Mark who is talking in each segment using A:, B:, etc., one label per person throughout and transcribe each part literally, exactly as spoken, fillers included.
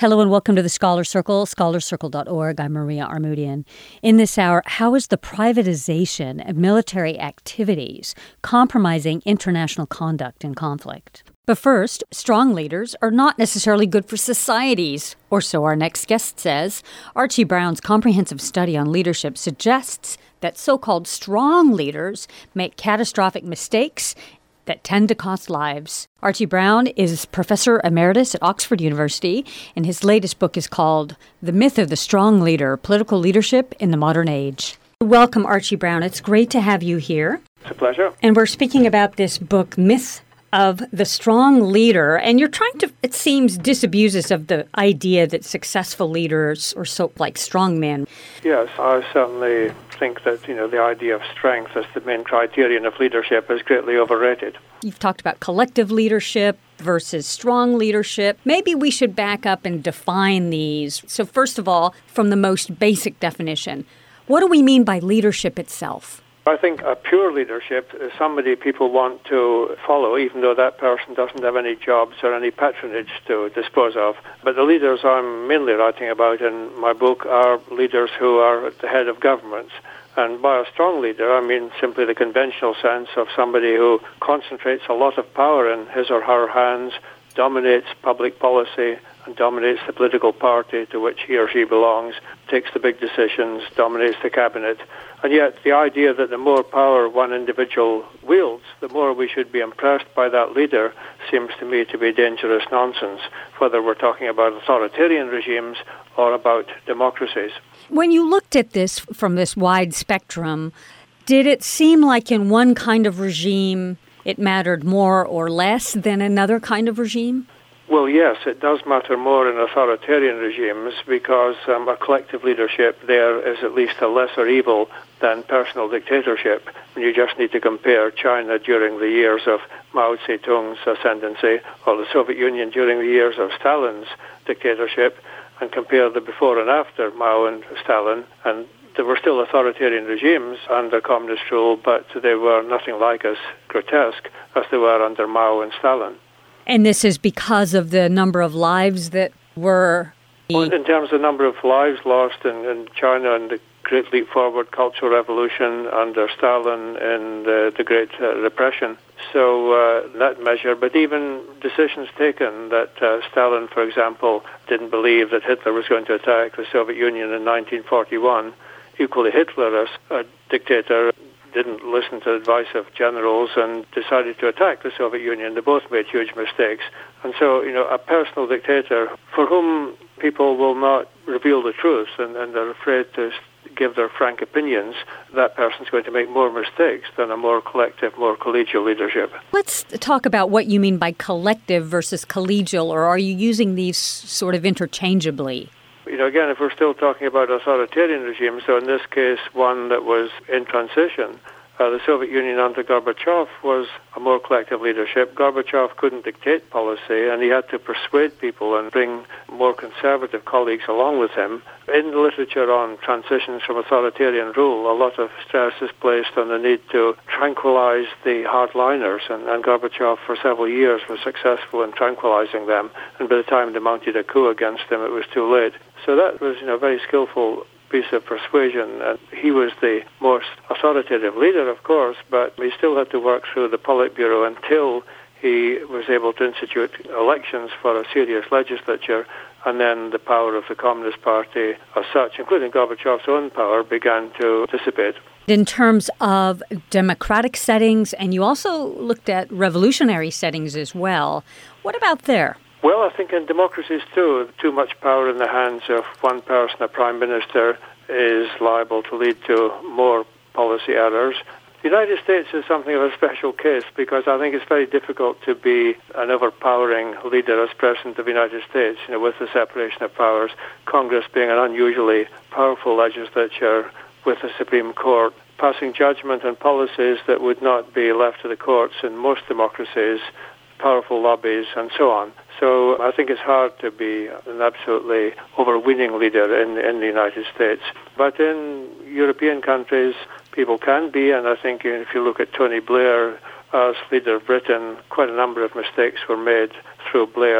A: Hello and welcome to the Scholar Circle, scholar circle dot org. I'm Maria Armoudian. In this hour, how is the privatization of military activities compromising international conduct in conflict? But first, strong leaders are not necessarily good for societies, or so our next guest says. Archie Brown's comprehensive study on leadership suggests that so-called strong leaders make catastrophic mistakes that tend to cost lives. Archie Brown is professor emeritus at Oxford University, and his latest book is called The Myth of the Strong Leader, Political Leadership in the Modern Age. Welcome, Archie Brown. It's great to have you here.
B: It's a pleasure.
A: And we're speaking about this book, Myth of the Strong Leader, and you're trying to, it seems, disabuse us of the idea that successful leaders are so like strong men.
B: Yes, I certainly think that, you know, the idea of strength as the main criterion of leadership is greatly overrated.
A: You've talked about collective leadership versus strong leadership. Maybe we should back up and define these. So first of all, from the most basic definition, what do we mean by leadership itself?
B: I think a pure leadership is somebody people want to follow, even though that person doesn't have any jobs or any patronage to dispose of. But the leaders I'm mainly writing about in my book are leaders who are at the head of governments. And by a strong leader, I mean simply the conventional sense of somebody who concentrates a lot of power in his or her hands, dominates public policy, and dominates the political party to which he or she belongs, takes the big decisions, dominates the cabinet. And yet the idea that the more power one individual wields, the more we should be impressed by that leader seems to me to be dangerous nonsense, whether we're talking about authoritarian regimes or about democracies.
A: When you looked at this from this wide spectrum, did it seem like in one kind of regime it mattered more or less than another kind of regime?
B: Well, yes, it does matter more in authoritarian regimes because um, a collective leadership there is at least a lesser evil than personal dictatorship. And you just need to compare China during the years of Mao Zedong's ascendancy or the Soviet Union during the years of Stalin's dictatorship and compare the before and after Mao and Stalin. And there were still authoritarian regimes under communist rule, but they were nothing like as grotesque as they were under Mao and Stalin.
A: And this is because of the number of lives that were...
B: Well, in terms of the number of lives lost in, in China and the Great Leap Forward Cultural Revolution under Stalin and uh, the Great uh, Repression. So uh, that measure, but even decisions taken that uh, Stalin, for example, didn't believe that Hitler was going to attack the Soviet Union in nineteen forty-one. Equally, Hitler, as a dictator, didn't listen to the advice of generals and decided to attack the Soviet Union. They both made huge mistakes. And so, you know, a personal dictator for whom people will not reveal the truth and, and they're afraid to give their frank opinions, that person's going to make more mistakes than a more collective, more collegial leadership.
A: Let's talk about what you mean by collective versus collegial, or are you using these sort of interchangeably?
B: You know, again, if we're still talking about authoritarian regimes, so in this case, one that was in transition, uh, the Soviet Union under Gorbachev was a more collective leadership. Gorbachev couldn't dictate policy, and he had to persuade people and bring more conservative colleagues along with him. In the literature on transitions from authoritarian rule, a lot of stress is placed on the need to tranquilize the hardliners, and, and Gorbachev for several years was successful in tranquilizing them, and by the time they mounted a coup against him, it was too late. So that was, you know, a very skillful piece of persuasion, and he was the most authoritative leader, of course, but he still had to work through the Politburo until he was able to institute elections for a serious legislature, and then the power of the Communist Party as such, including Gorbachev's own power, began to dissipate.
A: In terms of democratic settings, and you also looked at revolutionary settings as well, what about there?
B: Well, I think in democracies too, too much power in the hands of one person, a prime minister, is liable to lead to more policy errors. The United States is something of a special case because I think it's very difficult to be an overpowering leader as President of the United States, you know, with the separation of powers, Congress being an unusually powerful legislature with the Supreme Court, passing judgment on policies that would not be left to the courts in most democracies, powerful lobbies, and so on. So I think it's hard to be an absolutely overweening leader in, in the United States. But in European countries, people can be, and I think if you look at Tony Blair as leader of Britain, quite a number of mistakes were made through Blair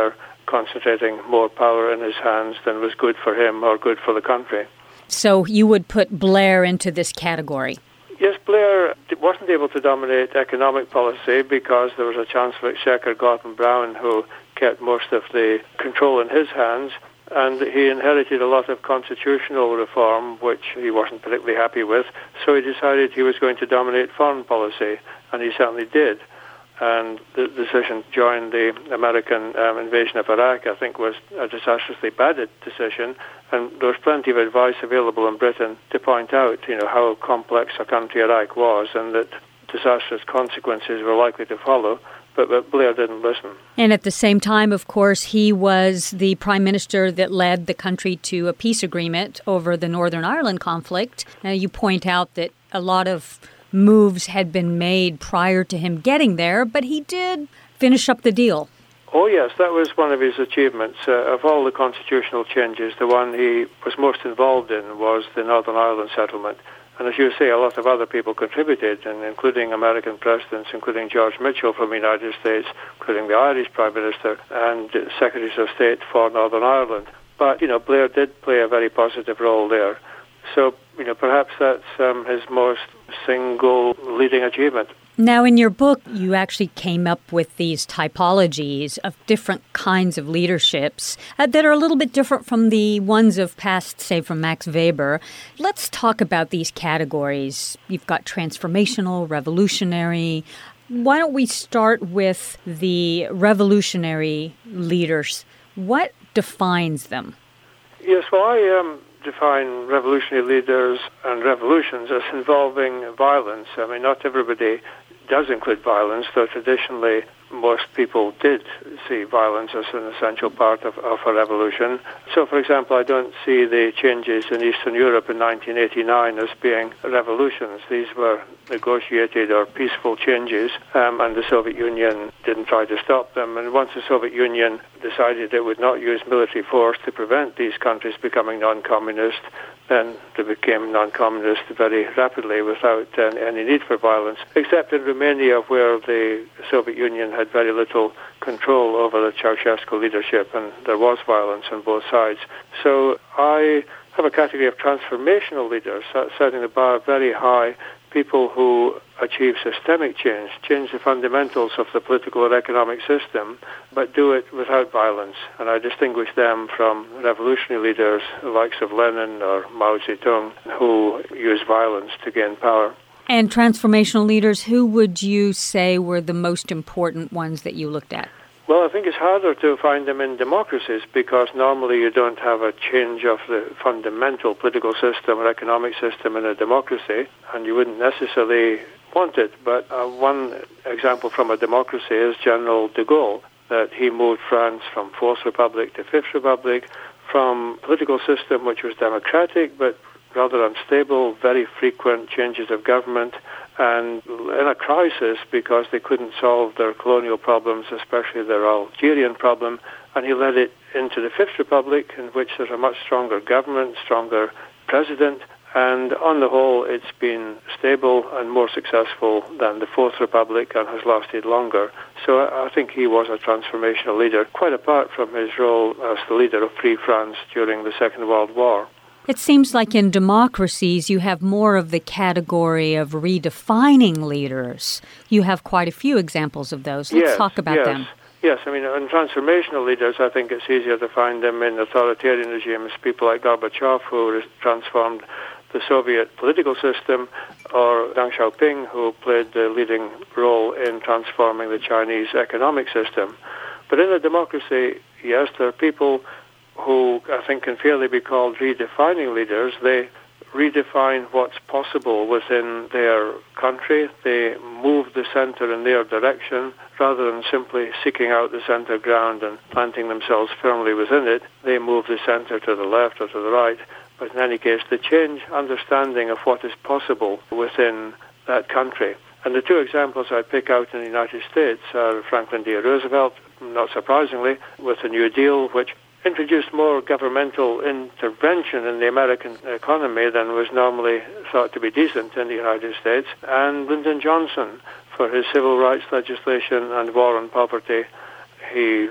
B: concentrating more power in his hands than was good for him or good for the country.
A: So you would put Blair into this category?
B: Yes, Blair wasn't able to dominate economic policy because there was a Chancellor Exchequer, Gordon Brown, who kept most of the control in his hands, and he inherited a lot of constitutional reform, which he wasn't particularly happy with, so he decided he was going to dominate foreign policy, and he certainly did. And the decision to join the American um, invasion of Iraq, I think, was a disastrously bad decision. And there was plenty of advice available in Britain to point out, you know, how complex a country Iraq was and that disastrous consequences were likely to follow. But, but Blair didn't listen.
A: And at the same time, of course, he was the prime minister that led the country to a peace agreement over the Northern Ireland conflict. Now, you point out that a lot of moves had been made prior to him getting there, but he did finish up the deal.
B: Oh, yes, that was one of his achievements. Uh, of all the constitutional changes, the one he was most involved in was the Northern Ireland settlement. And as you say, a lot of other people contributed, and including American presidents, including George Mitchell from the United States, including the Irish Prime Minister, and Secretaries of State for Northern Ireland. But, you know, Blair did play a very positive role there. So, you know, perhaps that's um, his most single leading achievement.
A: Now, in your book, you actually came up with these typologies of different kinds of leaderships uh, that are a little bit different from the ones of past, say, from Max Weber. Let's talk about these categories. You've got transformational, revolutionary. Why don't we start with the revolutionary leaders? What defines them?
B: Yes, well, I um, define revolutionary leaders and revolutions as involving violence. I mean, not everybody does include violence, though traditionally most people did see violence as an essential part of, of a revolution. So, for example, I don't see the changes in Eastern Europe in nineteen eighty-nine as being revolutions. These were negotiated or peaceful changes, um, and the Soviet Union didn't try to stop them. And once the Soviet Union decided it would not use military force to prevent these countries becoming non-communist, then they became non-communist very rapidly without uh, any need for violence, except in Romania, where the Soviet Union had very little control over the Ceausescu leadership, and there was violence on both sides. So I have a category of transformational leaders, setting the bar very high, people who achieve systemic change, change the fundamentals of the political or economic system, but do it without violence. And I distinguish them from revolutionary leaders, the likes of Lenin or Mao Zedong, who use violence to gain power.
A: And transformational leaders, who would you say were the most important ones that you looked at?
B: Well, I think it's harder to find them in democracies because normally you don't have a change of the fundamental political system or economic system in a democracy, and you wouldn't necessarily want it. But uh, one example from a democracy is General de Gaulle, that he moved France from Fourth Republic to Fifth Republic, from a political system which was democratic but rather unstable, very frequent changes of government, and in a crisis because they couldn't solve their colonial problems, especially their Algerian problem, and he led it into the Fifth Republic, in which there's a much stronger government, stronger president, and on the whole it's been stable and more successful than the Fourth Republic and has lasted longer. So I think he was a transformational leader, quite apart from his role as the leader of Free France during the Second World War.
A: It seems like in democracies you have more of the category of redefining leaders. You have quite a few examples of those. Let's
B: yes,
A: talk about
B: yes.
A: them.
B: Yes, I mean, in transformational leaders, I think it's easier to find them in authoritarian regimes, people like Gorbachev, who transformed the Soviet political system, or Deng Xiaoping, who played the leading role in transforming the Chinese economic system. But in a democracy, yes, there are people who I think can fairly be called redefining leaders. They redefine what's possible within their country. They move the center in their direction rather than simply seeking out the center ground and planting themselves firmly within it. They move the center to the left or to the right. But in any case, they change understanding of what is possible within that country. And the two examples I pick out in the United States are Franklin D. Roosevelt, not surprisingly, with the New Deal, which introduced more governmental intervention in the American economy than was normally thought to be decent in the United States, and Lyndon Johnson for his civil rights legislation and war on poverty. He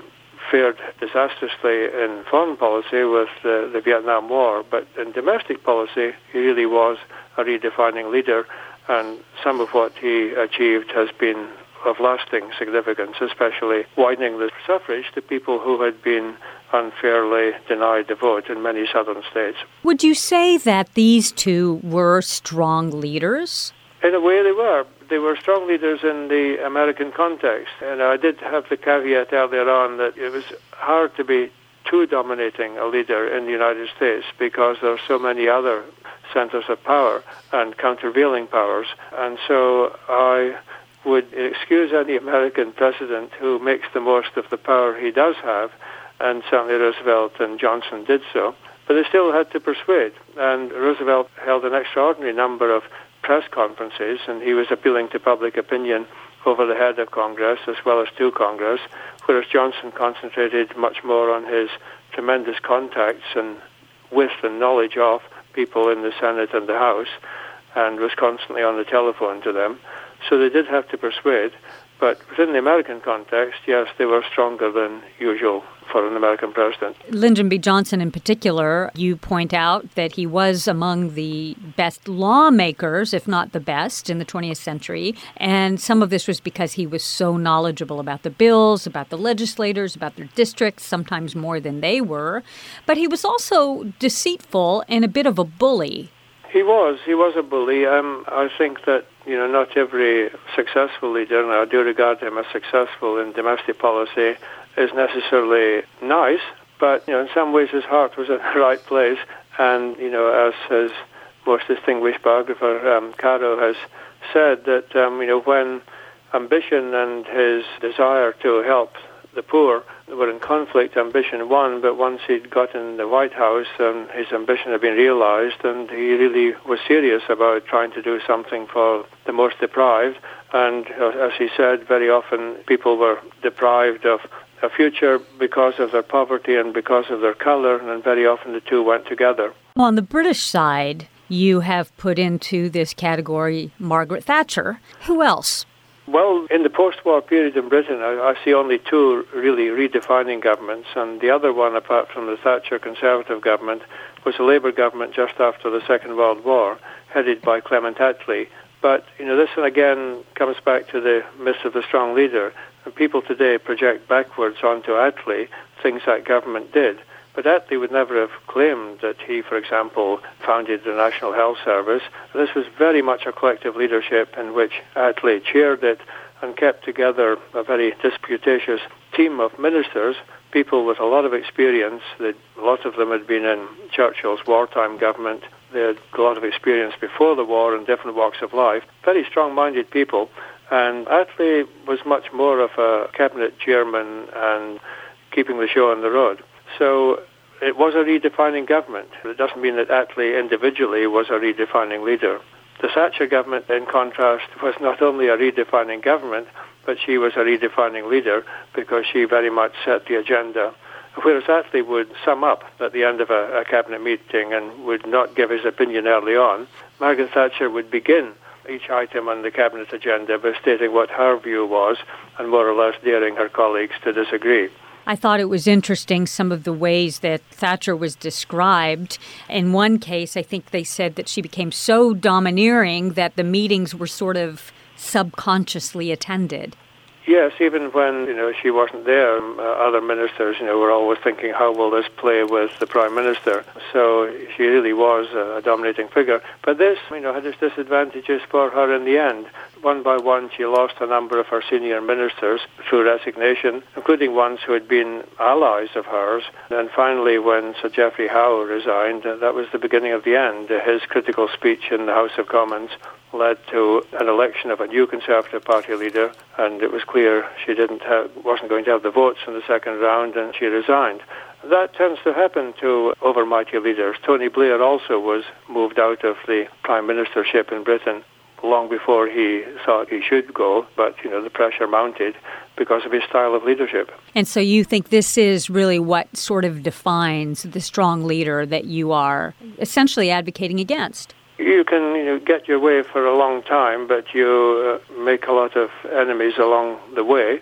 B: fared disastrously in foreign policy with the, the Vietnam War, but in domestic policy, he really was a redefining leader, and some of what he achieved has been of lasting significance, especially widening the suffrage to people who had been unfairly denied the vote in many southern states.
A: Would you say that these two were strong leaders?
B: In a way, they were. They were strong leaders in the American context. And I did have the caveat earlier on that it was hard to be too dominating a leader in the United States because there are so many other centers of power and countervailing powers. And so I would excuse any American president who makes the most of the power he does have, and certainly Roosevelt and Johnson did so. But they still had to persuade. And Roosevelt held an extraordinary number of press conferences, and he was appealing to public opinion over the head of Congress as well as to Congress, whereas Johnson concentrated much more on his tremendous contacts and with and knowledge of people in the Senate and the House, and was constantly on the telephone to them. So they did have to persuade, but within the American context, yes, they were stronger than usual for an American president.
A: Lyndon B. Johnson in particular, you point out that he was among the best lawmakers, if not the best, in the twentieth century. And some of this was because he was so knowledgeable about the bills, about the legislators, about their districts, sometimes more than they were. But he was also deceitful and a bit of a bully.
B: He was. He was a bully. Um, I think that, you know, not every successful leader, and I do regard him as successful in domestic policy, is necessarily nice, but, you know, in some ways his heart was in the right place. And, you know, as his most distinguished biographer, um, Caro, has said, that, um, you know, when ambition and his desire to help the poor were in conflict, ambition won, but once he'd got in the White House, um, his ambition had been realized, and he really was serious about trying to do something for the most deprived. And uh, as he said, very often people were deprived of a future because of their poverty and because of their color, and very often the two went together.
A: On the British side, you have put into this category Margaret Thatcher. Who else?
B: Well, in the post-war period in Britain, I, I see only two really redefining governments, and the other one, apart from the Thatcher Conservative government, was a Labour government just after the Second World War, headed by Clement Attlee. But, you know, this one again comes back to the myth of the strong leader, and people today project backwards onto Attlee things that government did. But Attlee would never have claimed that he, for example, founded the National Health Service. This was very much a collective leadership in which Attlee chaired it and kept together a very disputatious team of ministers, people with a lot of experience. A lot of them had been in Churchill's wartime government. They had a lot of experience before the war in different walks of life. Very strong-minded people. And Attlee was much more of a cabinet chairman and keeping the show on the road. So it was a redefining government. It doesn't mean that Attlee individually was a redefining leader. The Thatcher government, in contrast, was not only a redefining government, but she was a redefining leader because she very much set the agenda. Whereas Attlee would sum up at the end of a, a cabinet meeting and would not give his opinion early on, Margaret Thatcher would begin each item on the cabinet agenda by stating what her view was and more or less daring her colleagues to disagree.
A: I thought it was interesting some of the ways that Thatcher was described. In one case, I think they said that she became so domineering that the meetings were sort of subconsciously attended.
B: Yes, even when, you know, she wasn't there, uh, other ministers, you know, were always thinking, how will this play with the Prime Minister? So she really was a dominating figure. But this, you know, had its disadvantages for her in the end. One by one, she lost a number of her senior ministers through resignation, including ones who had been allies of hers. And finally, when Sir Geoffrey Howe resigned, that was the beginning of the end. His critical speech in the House of Commons led to an election of a new Conservative Party leader, and it was clear she didn't have, wasn't going to have the votes in the second round, and she resigned. That tends to happen to overmighty leaders. Tony Blair also was moved out of the prime ministership in Britain long before he thought he should go, but, you know, the pressure mounted because of his style of leadership.
A: And so you think this is really what sort of defines the strong leader that you are essentially advocating against?
B: You can, you know, get your way for a long time, but you uh, make a lot of enemies along the way.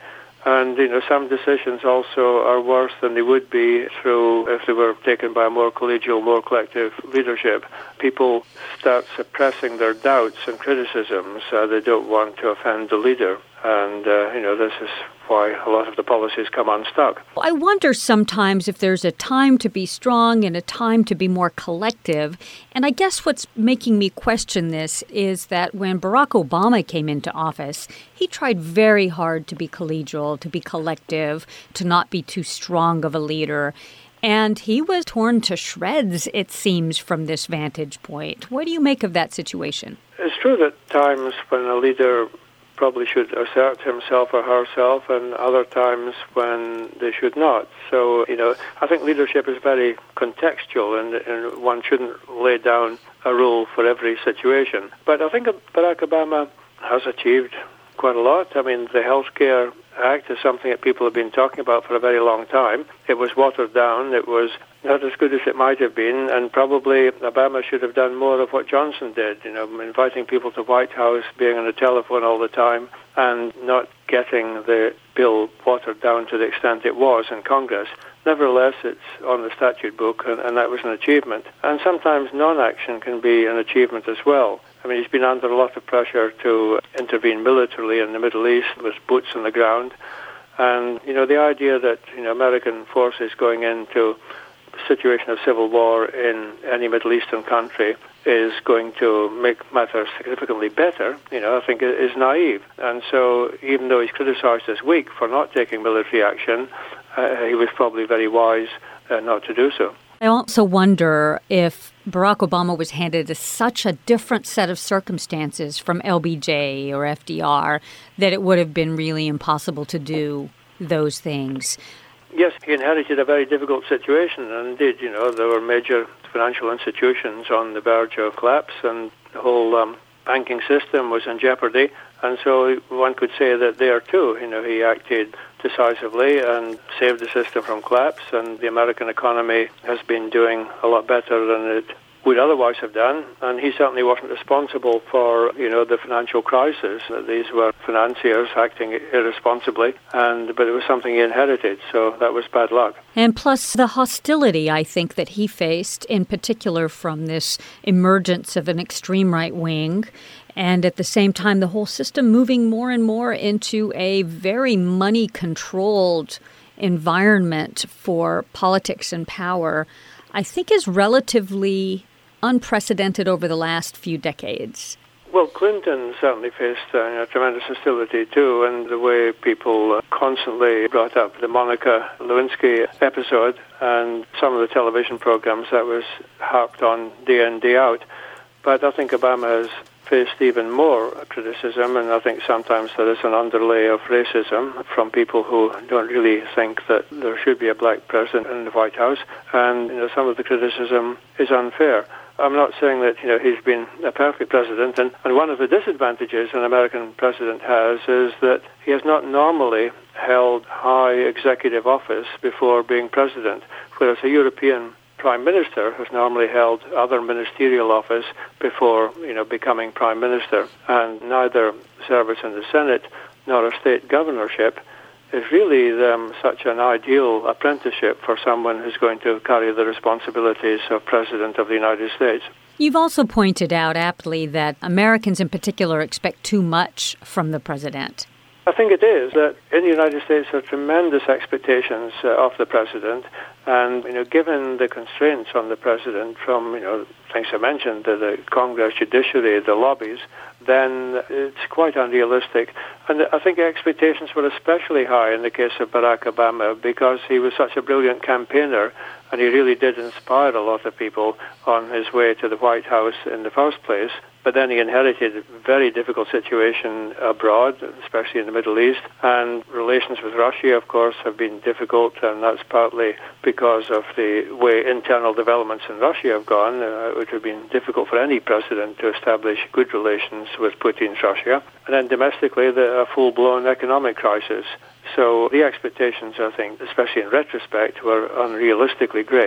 B: And, you know, some decisions also are worse than they would be through if they were taken by a more collegial, more collective leadership. People start suppressing their doubts and criticisms. Uh, they don't want to offend the leader. And, uh, you know, this is why a lot of the policies come unstuck.
A: I wonder sometimes if there's a time to be strong and a time to be more collective. And I guess what's making me question this is that when Barack Obama came into office, he tried very hard to be collegial, to be collective, to not be too strong of a leader. And he was torn to shreds, it seems, from this vantage point. What do you make of that situation?
B: It's true that times when a leader probably should assert himself or herself, and other times when they should not. So, you know, I think leadership is very contextual, and, and one shouldn't lay down a rule for every situation. But I think Barack Obama has achieved quite a lot. I mean, the Healthcare Act is something that people have been talking about for a very long time. It was watered down. It was not as good as it might have been, and probably Obama should have done more of what Johnson did, you know, inviting people to White House, being on the telephone all the time, and not getting the bill watered down to the extent it was in Congress. Nevertheless, it's on the statute book, and, and that was an achievement. And sometimes non-action can be an achievement as well. I mean, he's been under a lot of pressure to intervene militarily in the Middle East with boots on the ground. And, you know, the idea that, you know, American forces going into a situation of civil war in any Middle Eastern country is going to make matters significantly better, you know, I think is naive. And so even though he's criticized as weak for not taking military action, uh, he was probably very wise uh, not to do so.
A: I also wonder if Barack Obama was handed a, such a different set of circumstances from L B J or F D R that it would have been really impossible to do those things.
B: Yes, he inherited a very difficult situation, and indeed, you know, there were major financial institutions on the verge of collapse, and the whole um, banking system was in jeopardy. And so one could say that there too, you know, he acted decisively and saved the system from collapse, and the American economy has been doing a lot better than it would otherwise have done. And he certainly wasn't responsible for, you know, the financial crisis. These were financiers acting irresponsibly, and but it was something he inherited, so that was bad luck.
A: And plus the hostility, I think, that he faced, in particular from this emergence of an extreme right wing, and at the same time the whole system moving more and more into a very money-controlled environment for politics and power, I think is relatively unprecedented over the last few decades.
B: Well, Clinton certainly faced uh, tremendous hostility too, and the way people uh, constantly brought up the Monica Lewinsky episode and some of the television programs that was harped on day in, day out. But I think Obama has faced even more criticism, and I think sometimes there is an underlay of racism from people who don't really think that there should be a black president in the White House, and you know, some of the criticism is unfair. I'm not saying that you know he's been a perfect president, and, and one of the disadvantages an American president has is that he has not normally held high executive office before being president, whereas a European Prime Minister has normally held other ministerial office before, you know, becoming Prime Minister. And neither service in the Senate nor a state governorship is really um, such an ideal apprenticeship for someone who's going to carry the responsibilities of President of the United States.
A: You've also pointed out aptly that Americans in particular expect too much from the president.
B: I think it is that in the United States there are tremendous expectations uh, of the president, and you know, given the constraints on the president from you know things I mentioned, the, the Congress, judiciary, the lobbies, then it's quite unrealistic. And I think expectations were especially high in the case of Barack Obama because he was such a brilliant campaigner, and he really did inspire a lot of people on his way to the White House in the first place. But then he inherited a very difficult situation abroad, especially in the Middle East. And relations with Russia, of course, have been difficult, and that's partly because of the way internal developments in Russia have gone. Uh, it would have been difficult for any president to establish good relations with Putin's Russia. And then domestically, the a full-blown economic crisis. So the expectations, I think, especially in retrospect, were unrealistically great.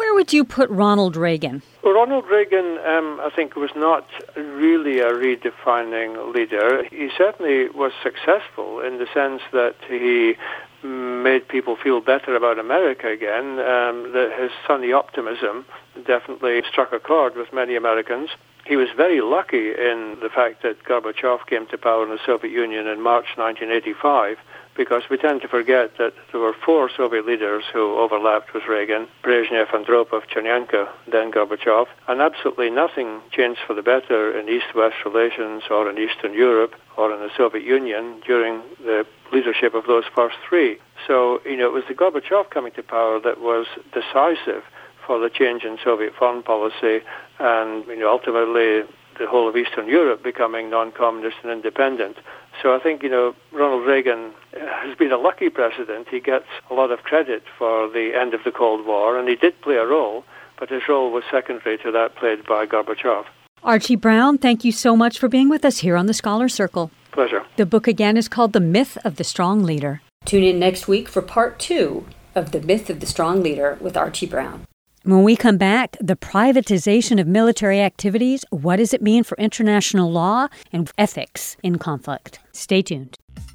A: Where would you put Ronald Reagan?
B: Well, Ronald Reagan, um, I think, was not really a redefining leader. He certainly was successful in the sense that he made people feel better about America again. Um, that his sunny optimism definitely struck a chord with many Americans. He was very lucky in the fact that Gorbachev came to power in the Soviet Union in March nineteen eighty-five, because we tend to forget that there were four Soviet leaders who overlapped with Reagan: Brezhnev, Andropov, Chernenko, then Gorbachev, and absolutely nothing changed for the better in East-West relations or in Eastern Europe or in the Soviet Union during the leadership of those first three. So, you know, it was the Gorbachev coming to power that was decisive for the change in Soviet foreign policy and, you know, ultimately the whole of Eastern Europe becoming non-communist and independent. So I think, you know, Ronald Reagan has been a lucky president. He gets a lot of credit for the end of the Cold War, and he did play a role, but his role was secondary to that played by Gorbachev.
A: Archie Brown, thank you so much for being with us here on the Scholar Circle.
B: Pleasure.
A: The book again is called The Myth of the Strong Leader. Tune in next week for part two of The Myth of the Strong Leader with Archie Brown. When we come back, the privatization of military activities, what does it mean for international law and ethics in conflict? Stay tuned.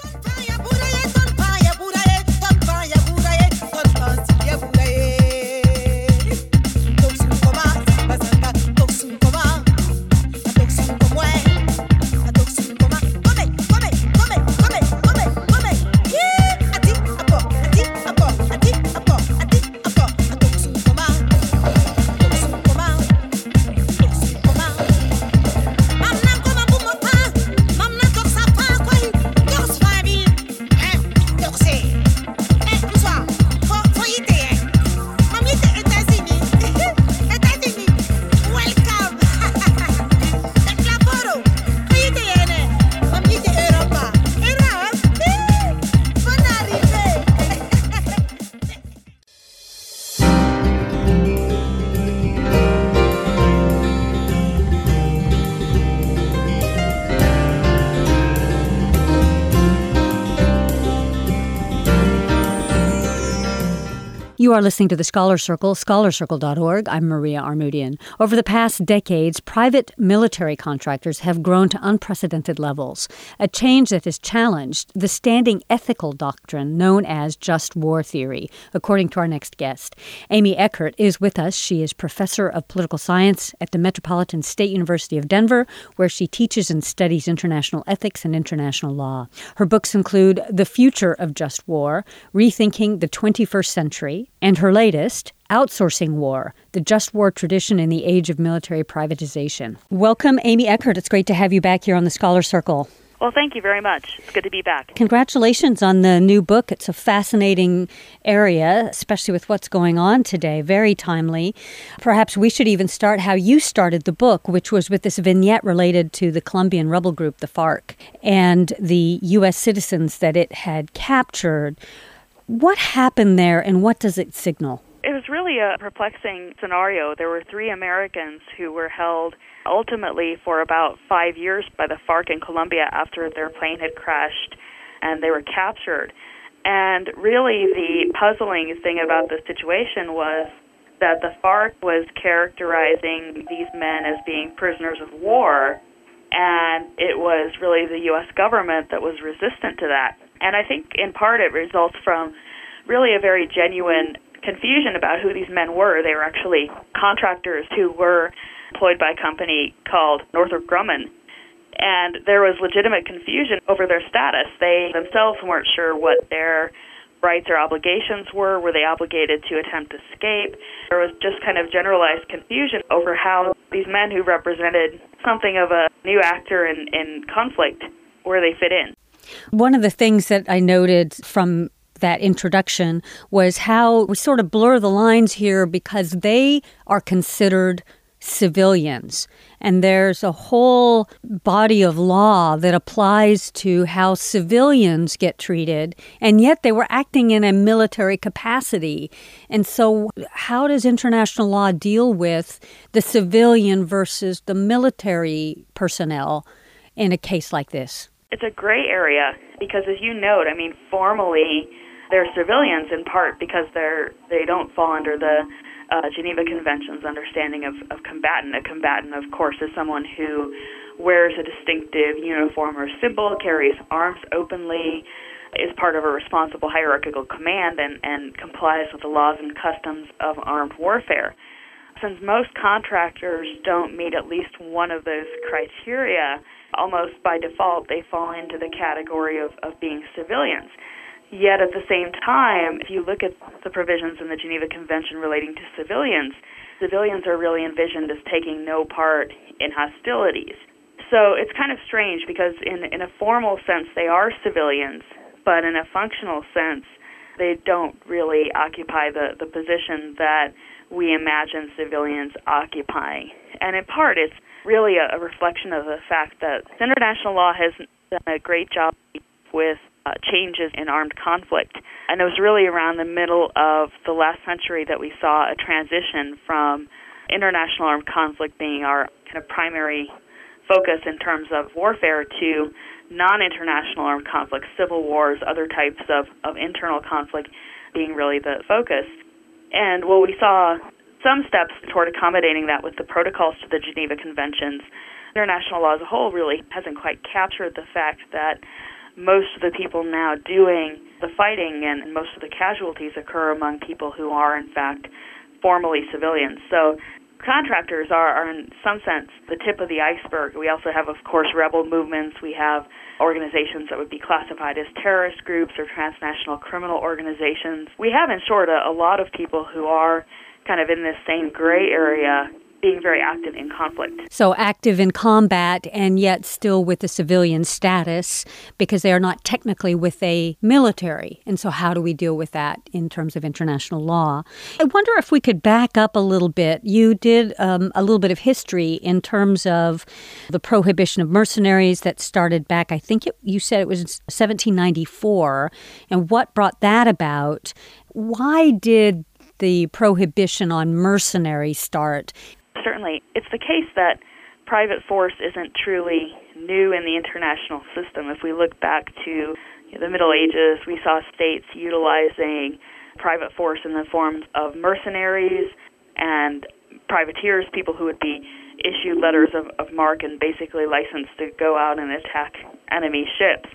A: You are listening to the Scholar Circle, scholar circle dot org. I'm Maria Armoudian. Over the past decades, private military contractors have grown to unprecedented levels, a change that has challenged the standing ethical doctrine known as just war theory, according to our next guest. Amy Eckert is with us. She is professor of political science at the Metropolitan State University of Denver, where she teaches and studies international ethics and international law. Her books include The Future of Just War, Rethinking the twenty-first Century, and her latest, Outsourcing War, the Just War Tradition in the Age of Military Privatization. Welcome, Amy Eckert. It's great to have you back here on the Scholar Circle.
C: Well, thank you very much. It's good to be back.
A: Congratulations on the new book. It's a fascinating area, especially with what's going on today. Very timely. Perhaps we should even start how you started the book, which was with this vignette related to the Colombian rebel group, the FARC, and the U S citizens that it had captured. What happened there, and what does it signal?
C: It was really a perplexing scenario. There were three Americans who were held ultimately for about five years by the FARC in Colombia after their plane had crashed, and they were captured. And really the puzzling thing about the situation was that the FARC was characterizing these men as being prisoners of war, and it was really the U S government that was resistant to that. And I think in part it results from really a very genuine confusion about who these men were. They were actually contractors who were employed by a company called Northrop Grumman. And there was legitimate confusion over their status. They themselves weren't sure what their rights or obligations were. Were they obligated to attempt to escape? There was just kind of generalized confusion over how these men who represented something of a new actor in, in conflict, where they fit in.
A: One of the things that I noted from that introduction was how we sort of blur the lines here because they are considered civilians. And there's a whole body of law that applies to how civilians get treated, and yet they were acting in a military capacity. And so how does international law deal with the civilian versus the military personnel in a case like this?
C: It's a gray area because, as you note, I mean, formally they're civilians in part because they're they don't fall under the uh, Geneva Convention's understanding of, of combatant. A combatant, of course, is someone who wears a distinctive uniform or symbol, carries arms openly, is part of a responsible hierarchical command, and, and complies with the laws and customs of armed warfare. Since most contractors don't meet at least one of those criteria, almost by default they fall into the category of, of being civilians. Yet at the same time, if you look at the provisions in the Geneva Convention relating to civilians, civilians are really envisioned as taking no part in hostilities. So it's kind of strange because in, in a formal sense they are civilians, but in a functional sense they don't really occupy the, the position that we imagine civilians occupying. And in part it's really a, a reflection of the fact that international law has done a great job with uh, changes in armed conflict. And it was really around the middle of the last century that we saw a transition from international armed conflict being our kind of primary focus in terms of warfare to non-international armed conflict, civil wars, other types of, of internal conflict being really the focus. And while we saw some steps toward accommodating that with the protocols to the Geneva Conventions, international law as a whole really hasn't quite captured the fact that most of the people now doing the fighting and most of the casualties occur among people who are, in fact, formally civilians. So contractors are, are, in some sense, the tip of the iceberg. We also have, of course, rebel movements. We have organizations that would be classified as terrorist groups or transnational criminal organizations. We have, in short, a, a lot of people who are kind of in this same gray area being very active in conflict.
A: So active in combat and yet still with a civilian status because they are not technically with a military. And so how do we deal with that in terms of international law? I wonder if we could back up a little bit. You did um, a little bit of history in terms of the prohibition of mercenaries that started back, I think it, you said it was seventeen ninety-four, and what brought that about. Why did the prohibition on mercenaries start?
C: Certainly. It's the case that private force isn't truly new in the international system. If we look back to you know, the Middle Ages, we saw states utilizing private force in the forms of mercenaries and privateers, people who would be issued letters of, of marque and basically licensed to go out and attack enemy ships.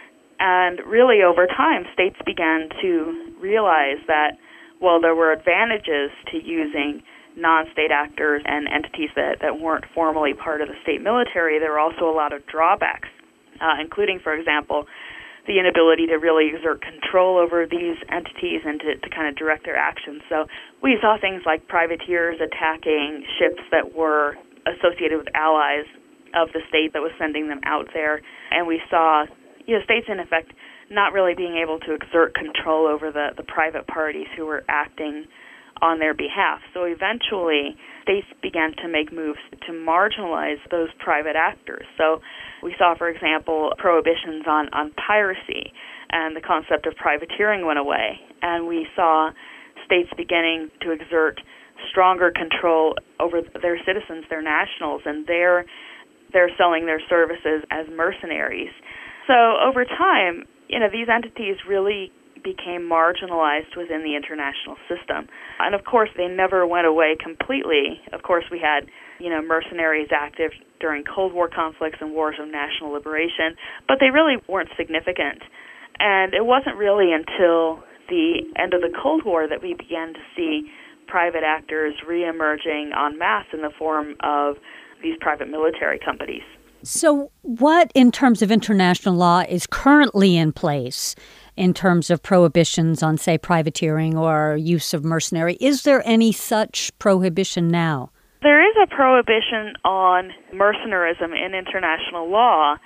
C: And really over time, states began to realize that, well, there were advantages to using non-state actors and entities that, that weren't formally part of the state military. There were also a lot of drawbacks, uh, including, for example, the inability to really exert control over these entities and to, to kind of direct their actions. So we saw things like privateers attacking ships that were associated with allies of the state that was sending them out there. And we saw you know, states, in effect, not really being able to exert control over the, the private parties who were acting on their behalf. So eventually, states began to make moves to marginalize those private actors. So we saw, for example, prohibitions on, on piracy, and the concept of privateering went away. And we saw states beginning to exert stronger control over their citizens, their nationals, and they're, they're selling their services as mercenaries. So over time, you know, these entities really became marginalized within the international system. And of course, they never went away completely. Of course, we had, you know, mercenaries active during Cold War conflicts and wars of national liberation, but they really weren't significant. And it wasn't really until the end of the Cold War that we began to see private actors reemerging en masse in the form of these private military companies.
A: So what, in terms of international law, is currently in place in terms of prohibitions on, say, privateering or use of mercenary? Is there any such prohibition now?
C: There is a prohibition on mercenarism in international law,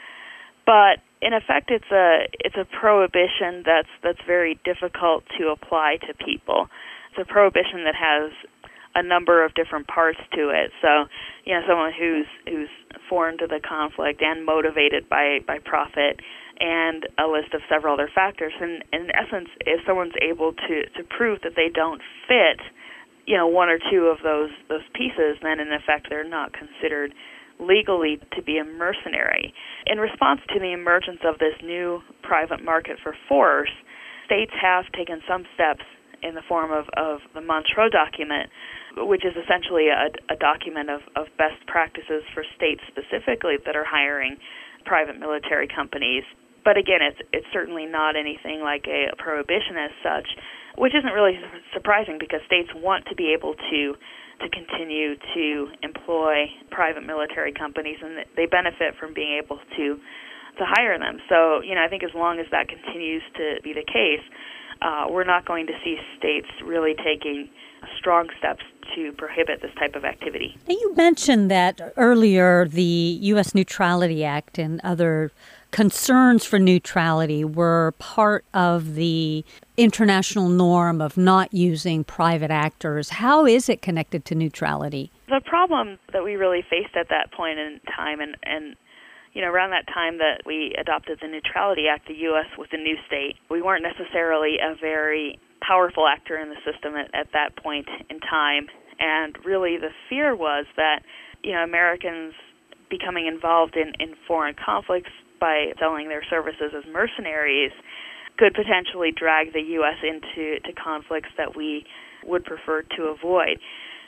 C: but in effect it's a it's a prohibition that's that's very difficult to apply to people. It's a prohibition that has a number of different parts to it. So, you know, someone who's who's foreign to the conflict and motivated by, by profit, and a list of several other factors. And in essence, if someone's able to, to prove that they don't fit, you know, one or two of those those pieces, then in effect they're not considered legally to be a mercenary. In response to the emergence of this new private market for force, states have taken some steps in the form of, of the Montreux document, which is essentially a, a document of, of best practices for states specifically that are hiring private military companies. But again, it's it's certainly not anything like a, a prohibition as such, which isn't really surprising because states want to be able to to continue to employ private military companies, and they benefit from being able to to hire them. So, you know, I think as long as that continues to be the case, uh, we're not going to see states really taking strong steps to prohibit this type of activity.
A: Now, you mentioned that earlier the U S Neutrality Act and other concerns for neutrality were part of the international norm of not using private actors. How is it connected to neutrality?
C: The problem that we really faced at that point in time, and, and you know, around that time that we adopted the Neutrality Act, the U S was a new state. We weren't necessarily a very powerful actor in the system at, at that point in time. And really the fear was that, you know, Americans becoming involved in, in foreign conflicts by selling their services as mercenaries could potentially drag the U S into to conflicts that we would prefer to avoid.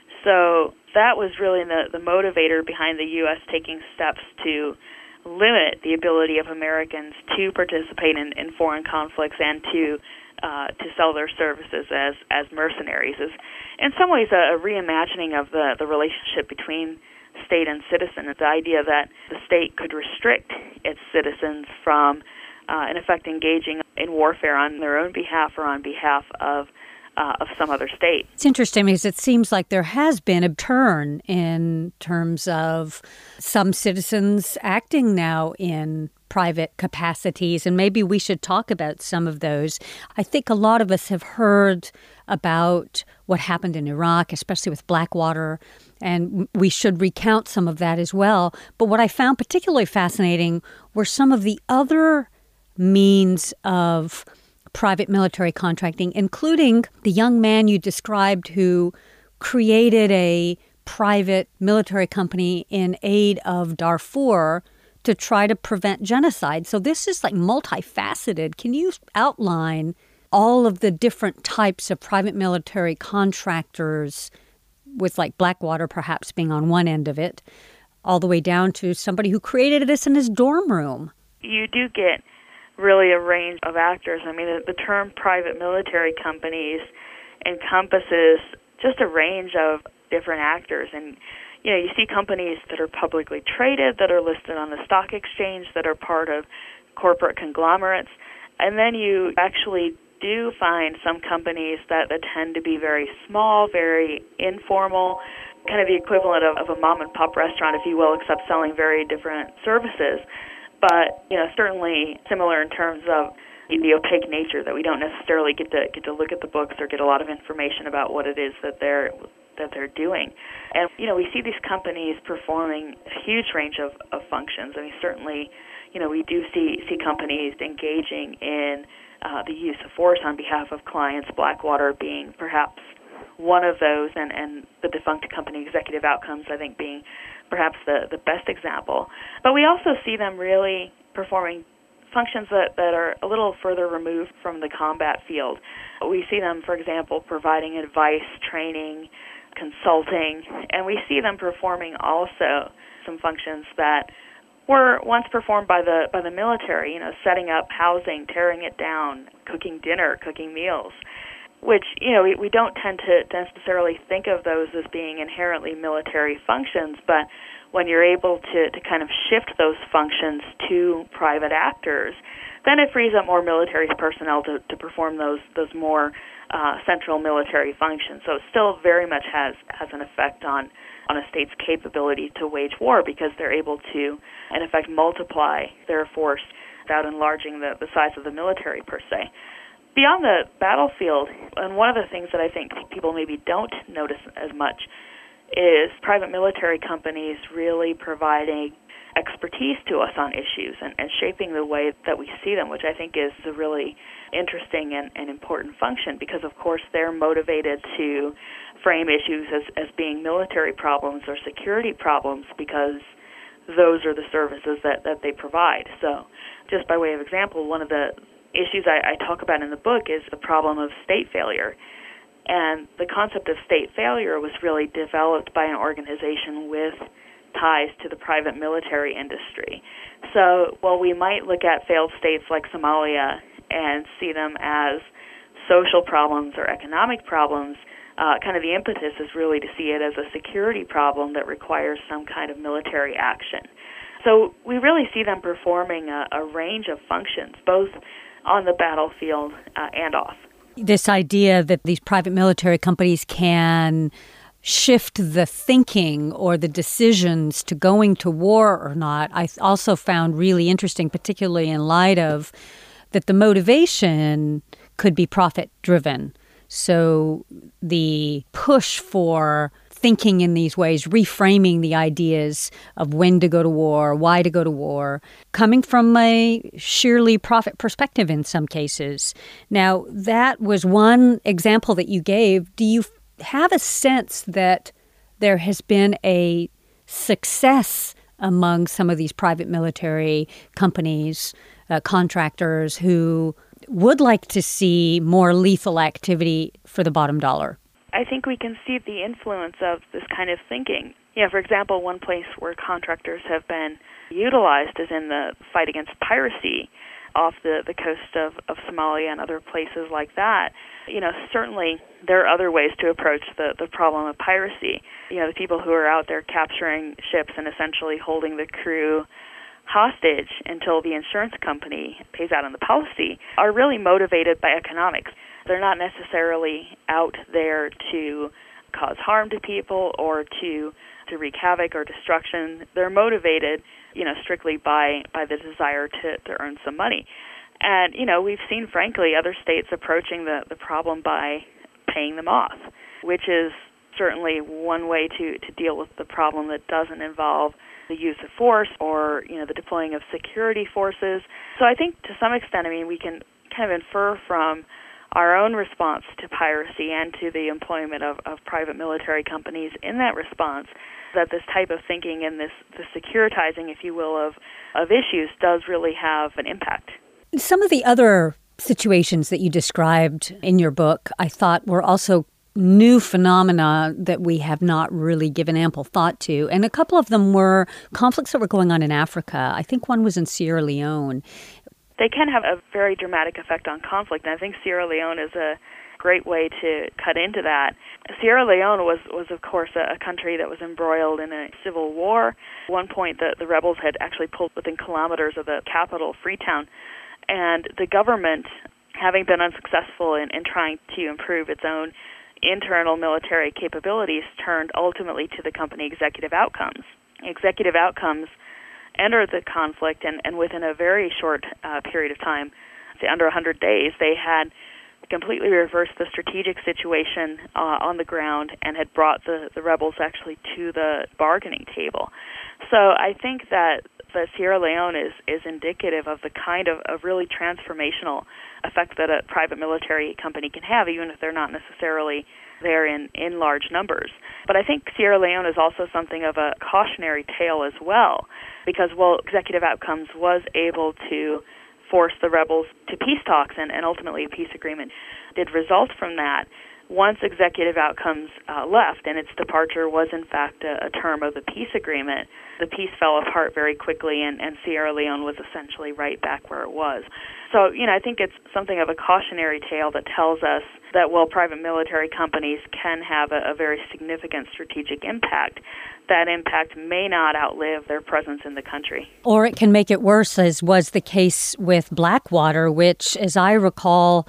C: So that was really the, the motivator behind the U S taking steps to limit the ability of Americans to participate in, in foreign conflicts and to uh, to sell their services as, as mercenaries. Is in some ways a, a reimagining of the, the relationship between state and citizen. It's the idea that the state could restrict its citizens from, uh, in effect, engaging in warfare on their own behalf or on behalf of uh, of some other state.
A: It's interesting because it seems like there has been a turn in terms of some citizens acting now in private capacities, and maybe we should talk about some of those. I think a lot of us have heard about what happened in Iraq, especially with Blackwater, and we should recount some of that as well. But what I found particularly fascinating were some of the other means of private military contracting, including the young man you described who created a private military company in aid of Darfur to try to prevent genocide. So this is like multifaceted. Can you outline all of the different types of private military contractors, with like Blackwater perhaps being on one end of it, all the way down to somebody who created this in his dorm room?
C: You do get really a range of actors. I mean, the, the term private military companies encompasses just a range of different actors. And, you know, you see companies that are publicly traded, that are listed on the stock exchange, that are part of corporate conglomerates. And then you actually do find some companies that, that tend to be very small, very informal, kind of the equivalent of, of a mom-and-pop restaurant, if you will, except selling very different services. But, you know, certainly similar in terms of the opaque nature, that we don't necessarily get to get to look at the books or get a lot of information about what it is that they're that they're doing. And, you know, we see these companies performing a huge range of, of functions. I mean, certainly, you know, we do see, see companies engaging in uh, the use of force on behalf of clients, Blackwater being perhaps one of those, and, and the defunct company Executive Outcomes, I think, being perhaps the, the best example. But we also see them really performing functions that, that are a little further removed from the combat field. We see them, for example, providing advice, training, consulting, and we see them performing also some functions that were once performed by the by the military, you know, setting up housing, tearing it down, cooking dinner, cooking meals, which, you know, we, we don't tend to necessarily think of those as being inherently military functions, but when you're able to, to kind of shift those functions to private actors, then it frees up more military personnel to, to perform those those more uh, central military functions. So it still very much has, has an effect on, on a state's capability to wage war, because they're able to, in effect, multiply their force without enlarging the, the size of the military per se. Beyond the battlefield, and one of the things that I think people maybe don't notice as much is private military companies really providing expertise to us on issues and, and shaping the way that we see them, which I think is a really interesting and, and important function, because, of course, they're motivated to frame issues as, as being military problems or security problems, because those are the services that, that they provide. So just by way of example, one of the issues I, I talk about in the book is the problem of state failure. And the concept of state failure was really developed by an organization with ties to the private military industry. So while we might look at failed states like Somalia and see them as social problems or economic problems, uh, kind of the impetus is really to see it as a security problem that requires some kind of military action. So we really see them performing a, a range of functions, both on the battlefield uh, and off.
A: This idea that these private military companies can shift the thinking or the decisions to going to war or not, I also found really interesting, particularly in light of that the motivation could be profit-driven. So the push for thinking in these ways, reframing the ideas of when to go to war, why to go to war, coming from a sheerly profit perspective in some cases. Now, that was one example that you gave. Do you have a sense that there has been a success among some of these private military companies, uh, contractors who would like to see more lethal activity for the bottom dollar?
C: I think we can see the influence of this kind of thinking. Yeah, for example, one place where contractors have been utilized is in the fight against piracy off the, the coast of, of Somalia and other places like that. You know, certainly there are other ways to approach the, the problem of piracy. You know, the people who are out there capturing ships and essentially holding the crew hostage until the insurance company pays out on the policy are really motivated by economics. They're not necessarily out there to cause harm to people or to to wreak havoc or destruction. They're motivated, you know, strictly by, by the desire to, to earn some money. And, you know, we've seen, frankly, other states approaching the, the problem by paying them off, which is certainly one way to, to deal with the problem that doesn't involve the use of force or, you know, the deploying of security forces. So I think to some extent, I mean, we can kind of infer from our own response to piracy and to the employment of, of private military companies in that response that this type of thinking and this the securitizing, if you will, of, of issues does really have an impact.
A: Some of the other situations that you described in your book, I thought were also new phenomena that we have not really given ample thought to. And a couple of them were conflicts that were going on in Africa. I think one was in Sierra Leone.
C: They can have a very dramatic effect on conflict, and I think Sierra Leone is a great way to cut into that. Sierra Leone was, was of course, a, a country that was embroiled in a civil war. At one point, the, the rebels had actually pulled within kilometers of the capital, Freetown, and the government, having been unsuccessful in, in trying to improve its own internal military capabilities, turned ultimately to the company Executive Outcomes. Executive Outcomes entered the conflict, and, and within a very short uh, period of time, say under one hundred days, they had completely reversed the strategic situation uh, on the ground and had brought the, the rebels actually to the bargaining table. So I think that the Sierra Leone is, is indicative of the kind of, of really transformational effect that a private military company can have, even if they're not necessarily there in, in large numbers. But I think Sierra Leone is also something of a cautionary tale as well, because while Executive Outcomes was able to force the rebels to peace talks, and, and ultimately a peace agreement did result from that, once Executive Outcomes uh, left, and its departure was in fact a, a term of the peace agreement, the peace fell apart very quickly, and, and Sierra Leone was essentially right back where it was. So, you know, I think it's something of a cautionary tale that tells us that while private military companies can have a, a very significant strategic impact, that impact may not outlive their presence in the country.
A: Or it can make it worse, as was the case with Blackwater, which, as I recall,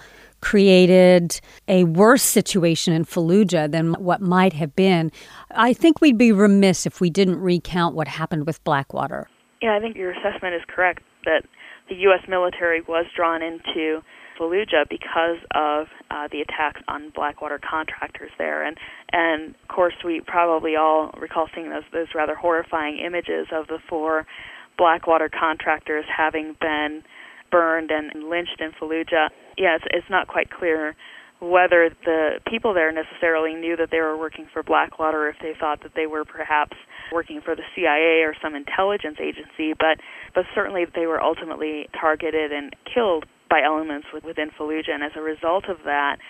A: created a worse situation in Fallujah than what might have been. I think we'd be remiss if we didn't recount what happened with Blackwater.
C: Yeah, I think your assessment is correct that the U S military was drawn into Fallujah because of uh, the attacks on Blackwater contractors there. And, and of course, we probably all recall seeing those, those rather horrifying images of the four Blackwater contractors having been burned and lynched in Fallujah. Yeah, it's, it's not quite clear whether the people there necessarily knew that they were working for Blackwater, or if they thought that they were perhaps working for the C I A or some intelligence agency, but, but certainly they were ultimately targeted and killed by elements within Fallujah. And as a result of that,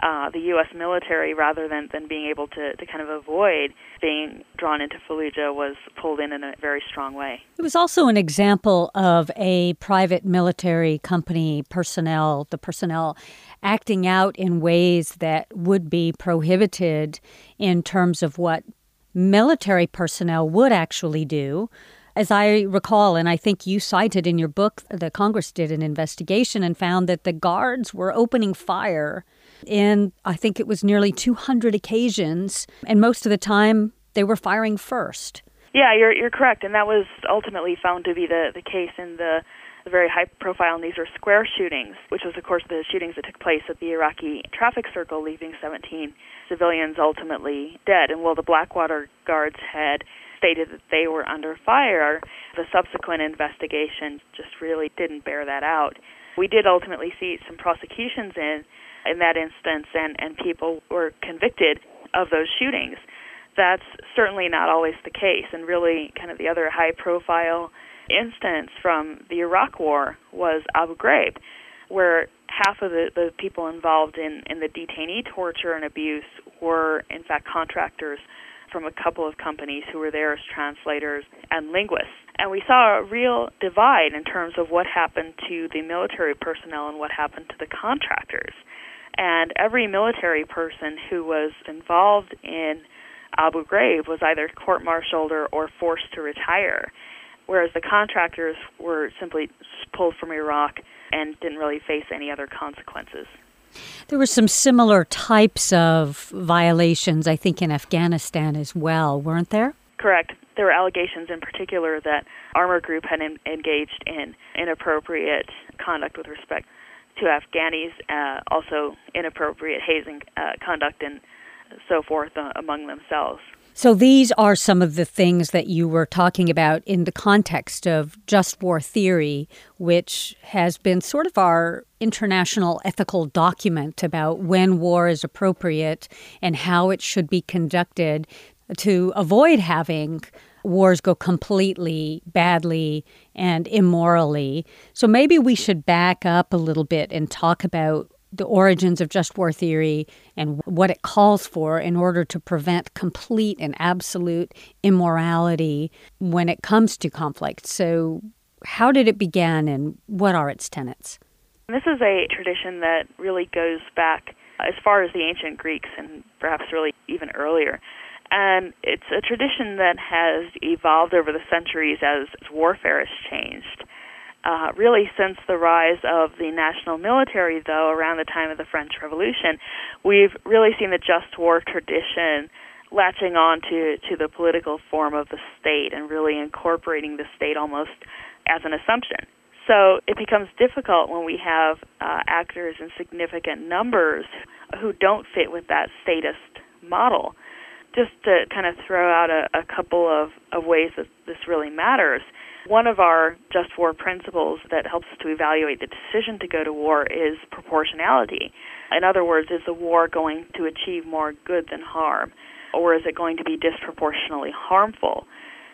C: uh, the U S military, rather than, than being able to, to kind of avoid being drawn into Fallujah, was pulled in in a very strong way.
A: It was also an example of a private military company personnel, the personnel acting out in ways that would be prohibited in terms of what military personnel would actually do. As I recall, and I think you cited in your book, the Congress did an investigation and found that the guards were opening fire in, I think it was nearly two hundred occasions, and most of the time they were firing first.
C: Yeah, you're you're correct, and that was ultimately found to be the, the case in the, the very high-profile Niser Square shootings, which was, of course, the shootings that took place at the Iraqi traffic circle, leaving seventeen civilians ultimately dead. And while the Blackwater guards had stated that they were under fire, the subsequent investigation just really didn't bear that out. We did ultimately see some prosecutions in in that instance, and, and people were convicted of those shootings. That's certainly not always the case, and really kind of the other high-profile instance from the Iraq War was Abu Ghraib, where half of the, the people involved in, in the detainee torture and abuse were, in fact, contractors from a couple of companies who were there as translators and linguists. And we saw a real divide in terms of what happened to the military personnel and what happened to the contractors. And every military person who was involved in Abu Ghraib was either court-martialed or, or forced to retire, whereas the contractors were simply pulled from Iraq and didn't really face any other consequences.
A: There were some similar types of violations, I think, in Afghanistan as well, weren't there?
C: Correct. There were allegations in particular that Armor Group had in, engaged in inappropriate conduct with respect to Afghanis, uh, also inappropriate hazing uh, conduct and so forth uh, among themselves.
A: So these are some of the things that you were talking about in the context of just war theory, which has been sort of our international ethical document about when war is appropriate and how it should be conducted to avoid having wars go completely badly and immorally. So maybe we should back up a little bit and talk about the origins of just war theory and what it calls for in order to prevent complete and absolute immorality when it comes to conflict. So how did it begin and what are its tenets?
C: This is a tradition that really goes back as far as the ancient Greeks and perhaps really even earlier. And it's a tradition that has evolved over the centuries as warfare has changed. Uh, really, since the rise of the national military, though, around the time of the French Revolution, we've really seen the just war tradition latching on to, to the political form of the state and really incorporating the state almost as an assumption. So it becomes difficult when we have uh, actors in significant numbers who don't fit with that statist model. Just to kind of throw out a, a couple of, of ways that this really matters, one of our just war principles that helps us to evaluate the decision to go to war is proportionality. In other words, is the war going to achieve more good than harm, or is it going to be disproportionately harmful?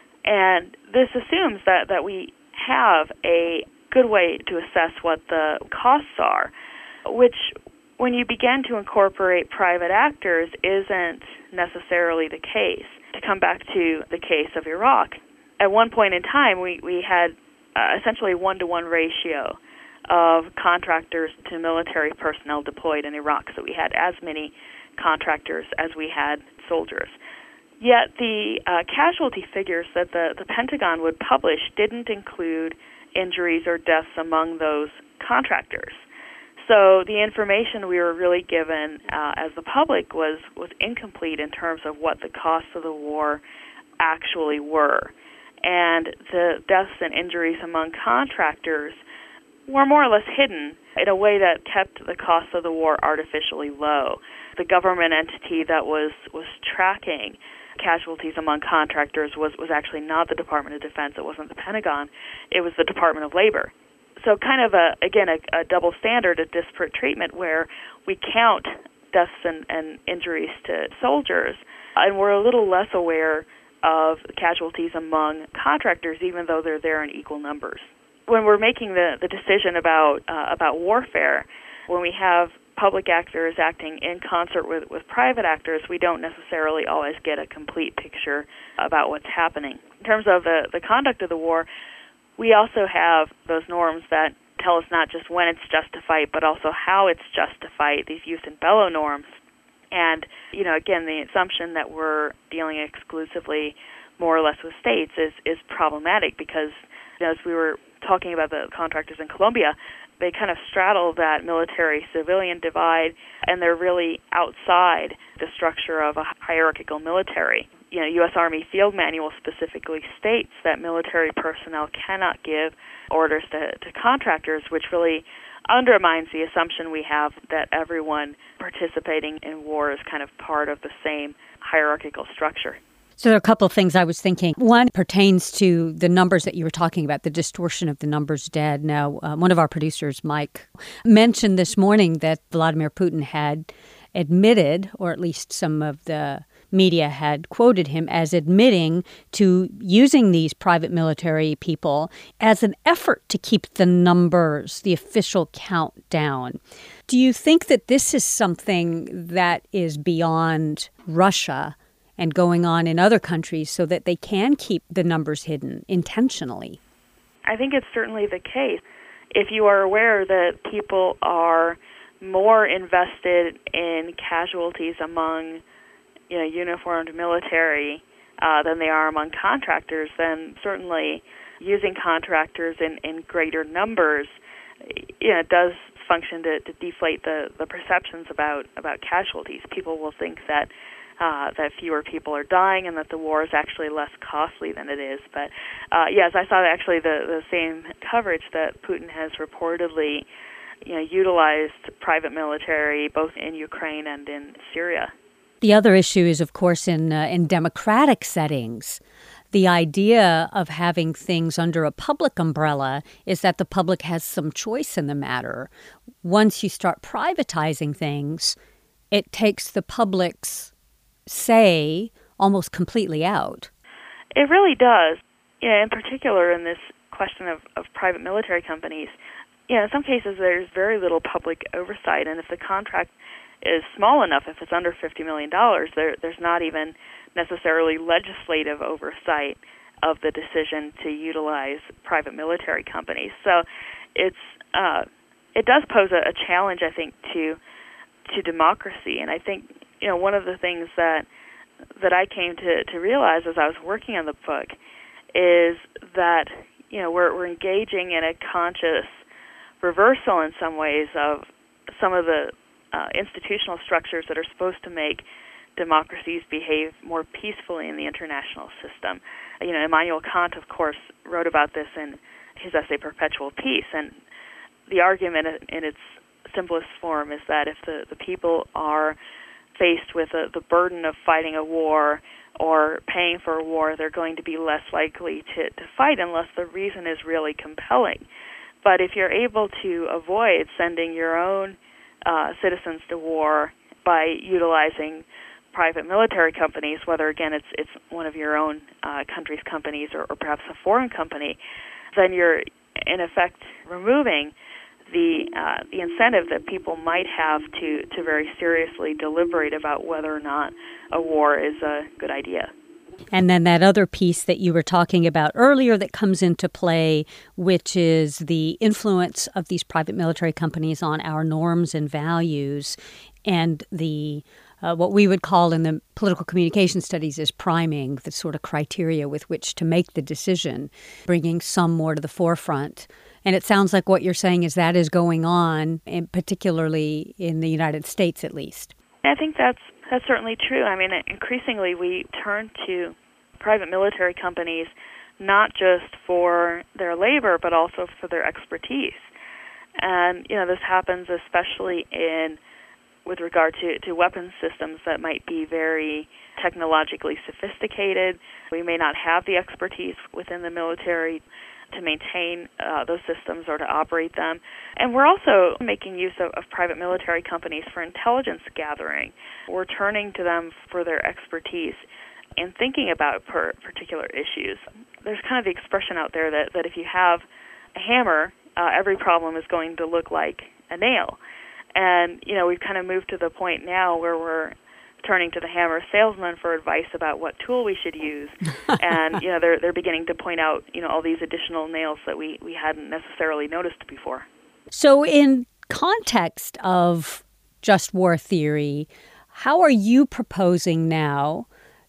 C: And this assumes that, that we have a good way to assess what the costs are, which, when you begin to incorporate private actors, isn't necessarily the case. To come back to the case of Iraq, at one point in time, we, we had uh, essentially a one-to-one ratio of contractors to military personnel deployed in Iraq. So we had as many contractors as we had soldiers. Yet the uh, casualty figures that the, the Pentagon would publish didn't include injuries or deaths among those contractors. So the information we were really given uh, as the public was, was incomplete in terms of what the costs of the war actually were. And the deaths and injuries among contractors were more or less hidden in a way that kept the cost of the war artificially low. The government entity that was, was tracking casualties among contractors was, was actually not the Department of Defense. It wasn't the Pentagon. It was the Department of Labor. So kind of, a again, a, a double standard, a disparate treatment where we count deaths and, and injuries to soldiers, and we're a little less aware of casualties among contractors, even though they're there in equal numbers. When we're making the, the decision about uh, about warfare, when we have public actor is acting in concert with, with private actors, we don't necessarily always get a complete picture about what's happening. In terms of the, the conduct of the war, we also have those norms that tell us not just when it's just to fight, but also how it's just to fight, these jus in bello norms. And, you know, again, the assumption that we're dealing exclusively more or less with states is, is problematic because, you know, as we were talking about the contractors in Colombia, they kind of straddle that military-civilian divide, and they're really outside the structure of a hierarchical military. You know, U S Army Field Manual specifically states that military personnel cannot give orders to, to contractors, which really undermines the assumption we have that everyone participating in war is kind of part of the same hierarchical structure.
A: So there are a couple of things I was thinking. One pertains to the numbers that you were talking about, the distortion of the numbers dead. Now, uh, one of our producers, Mike, mentioned this morning that Vladimir Putin had admitted, or at least some of the media had quoted him as admitting to using these private military people as an effort to keep the numbers, the official count down. Do you think that this is something that is beyond Russia and going on in other countries so that they can keep the numbers hidden intentionally?
C: I think it's certainly the case. If you are aware that people are more invested in casualties among, you know, uniformed military uh, than they are among contractors, then certainly using contractors in, in greater numbers, you know, does function to, to deflate the, the perceptions about, about casualties. People will think that Uh, that fewer people are dying and that the war is actually less costly than it is. But uh, yes, I saw actually the, the same coverage that Putin has reportedly, you know, utilized private military both in Ukraine and in Syria.
A: The other issue is, of course, in uh, in democratic settings. The idea of having things under a public umbrella is that the public has some choice in the matter. Once you start privatizing things, it takes the public's say almost completely out.
C: It really does. Yeah, in particular in this question of, of private military companies, you know, in some cases there's very little public oversight, and if the contract is small enough, if it's under fifty million dollars, there, there's not even necessarily legislative oversight of the decision to utilize private military companies. So it's uh, it does pose a, a challenge, I think, to to democracy, and I think, you know, one of the things that that I came to, to realize as I was working on the book is that, you know, we're we're engaging in a conscious reversal in some ways of some of the uh, institutional structures that are supposed to make democracies behave more peacefully in the international system. You know, Immanuel Kant, of course, wrote about this in his essay Perpetual Peace, and the argument in its simplest form is that if the, the people are faced with a, the burden of fighting a war or paying for a war, they're going to be less likely to, to fight unless the reason is really compelling. But if you're able to avoid sending your own uh, citizens to war by utilizing private military companies, whether, again, it's it's one of your own uh, country's companies or, or perhaps a foreign company, then you're, in effect, removing the uh, the incentive that people might have to, to very seriously deliberate about whether or not a war is a good idea.
A: And then that other piece that you were talking about earlier that comes into play, which is the influence of these private military companies on our norms and values, and the uh, what we would call in the political communication studies is priming, the sort of criteria with which to make the decision, bringing some more to the forefront. And it sounds like what you're saying is that is going on, and particularly in the United States, at least.
C: I think that's that's certainly true. I mean, increasingly we turn to private military companies not just for their labor, but also for their expertise. And, you know, this happens especially in with regard to, to weapons systems that might be very technologically sophisticated. We may not have the expertise within the military to maintain uh, those systems or to operate them. And we're also making use of, of private military companies for intelligence gathering. We're turning to them for their expertise in thinking about per particular issues. There's kind of the expression out there that, that if you have a hammer, uh, every problem is going to look like a nail. And, you know, we've kind of moved to the point now where we're turning to the hammer salesman for advice about what tool we should use. And, you know, they're they're beginning to point out, you know, all these additional nails that we, we hadn't necessarily noticed before.
A: So in context of just war theory, how are you proposing now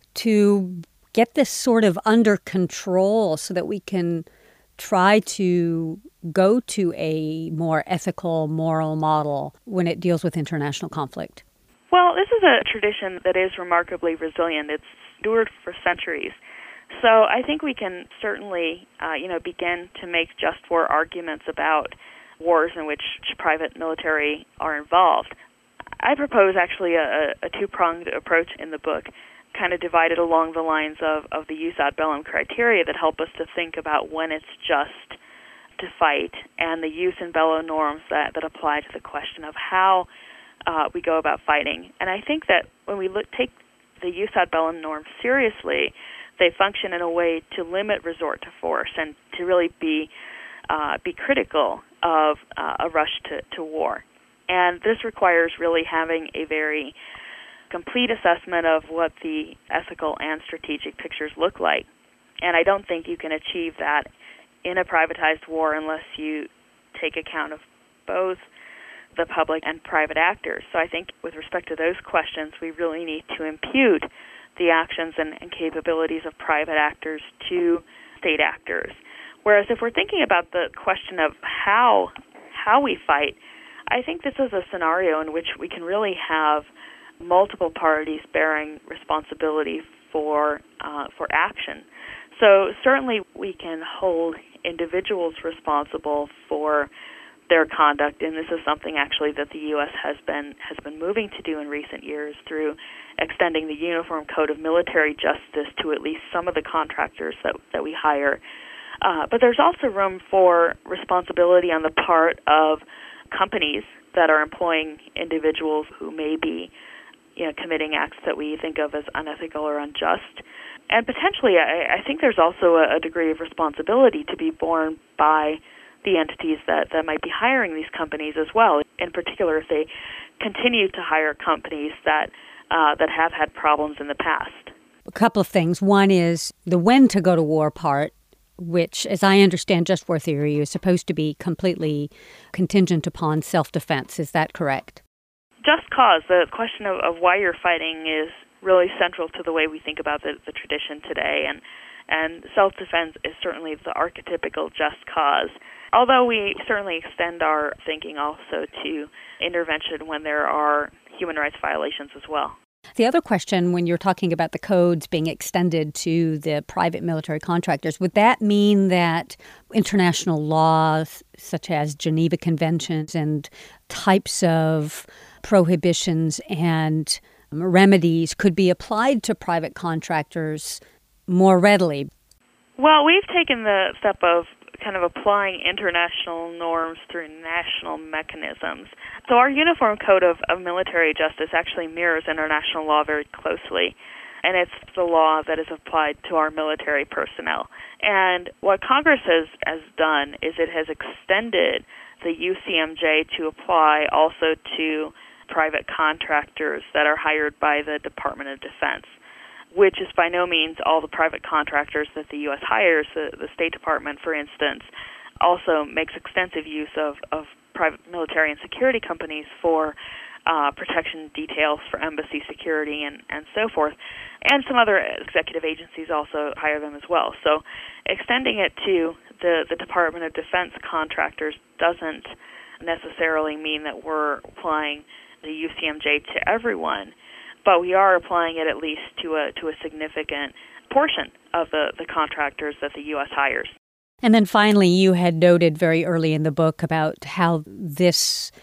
A: to get this sort of under control so that we can try to go to a more ethical, moral model when it deals with international conflict?
C: Well, this is a tradition that is remarkably resilient. It's endured for centuries. So I think we can certainly, uh, you know, begin to make just war arguments about wars in which private military are involved. I propose actually a, a two-pronged approach in the book, kind of divided along the lines of, of the jus ad bellum criteria that help us to think about when it's just to fight, and the jus in bello norms that, that apply to the question of how uh, we go about fighting. And I think that when we look, take the jus ad bellum norms seriously, they function in a way to limit resort to force and to really be uh, be critical of uh, a rush to, to war. And this requires really having a very complete assessment of what the ethical and strategic pictures look like. And I don't think you can achieve that in a privatized war unless you take account of both the public and private actors. So I think with respect to those questions, we really need to impute the actions and, and capabilities of private actors to state actors. Whereas if we're thinking about the question of how how we fight, I think this is a scenario in which we can really have multiple parties bearing responsibility for uh, for action. So certainly we can hold individuals responsible for their conduct, and this is something actually that the U S has been has been moving to do in recent years through extending the Uniform Code of Military Justice to at least some of the contractors that that we hire. Uh, but there's also room for responsibility on the part of companies that are employing individuals who may be, you know, committing acts that we think of as unethical or unjust. And potentially, I, I think there's also a, a degree of responsibility to be borne by the entities that, that might be hiring these companies as well, in particular if they continue to hire companies that uh, that have had problems in the past.
A: A couple of things. One is the when to go to war part, which, as I understand just war theory, is supposed to be completely contingent upon self-defense. Is that correct?
C: Just cause, the question of, of why you're fighting, is really central to the way we think about the, the tradition today. And, and self-defense is certainly the archetypical just cause, although we certainly extend our thinking also to intervention when there are human rights violations as well.
A: The other question, when you're talking about the codes being extended to the private military contractors, would that mean that international laws such as Geneva Conventions and types of prohibitions and remedies could be applied to private contractors more readily?
C: Well, we've taken the step of kind of applying international norms through national mechanisms. So our Uniform Code of, of Military Justice actually mirrors international law very closely, and it's the law that is applied to our military personnel. And what Congress has, has done is it has extended the U C M J to apply also to private contractors that are hired by the Department of Defense, which is by no means all the private contractors that the U S hires. The, the State Department, for instance, also makes extensive use of, of private military and security companies for uh, protection details for embassy security and, and so forth. And some other executive agencies also hire them as well. So extending it to the, the Department of Defense contractors doesn't necessarily mean that we're applying the U C M J to everyone, but we are applying it at least to a to a significant portion of the, the contractors that the U S hires.
A: And then finally, you had noted very early in the book about how this